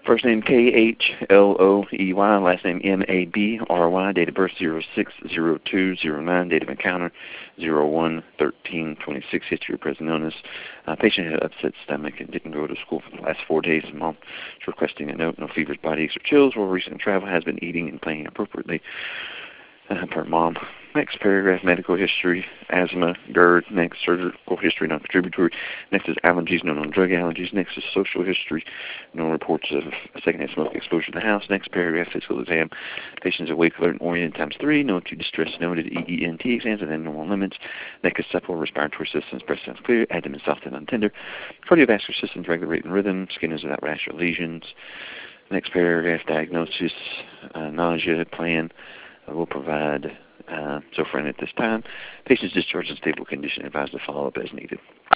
First name Khloey, last name Mabry, date of birth 06/02/09, date of encounter 01/13/26, history of present illness. Patient had upset stomach and didn't go to school for the last 4 days. Mom is requesting a note, no fevers, body aches, or chills, or recent travel, has been eating and playing appropriately per mom. Next paragraph, medical history, asthma, GERD. Next, surgical history, non-contributory. Next is allergies, no known drug allergies. Next is social history, no reports of secondhand smoke exposure in the house. Next paragraph, physical exam. Patient's awake, alert, and oriented ×3. No acute distress noted. EENT exams within normal limits. Neck is supple, respiratory system, breast sounds clear, abdomen soft and untender. Cardiovascular system, regular rate and rhythm. Skin is without rash or lesions. Next paragraph, diagnosis, nausea, plan. Will provide Zofran at this time. Patient's discharged in stable condition, advised to follow up as needed.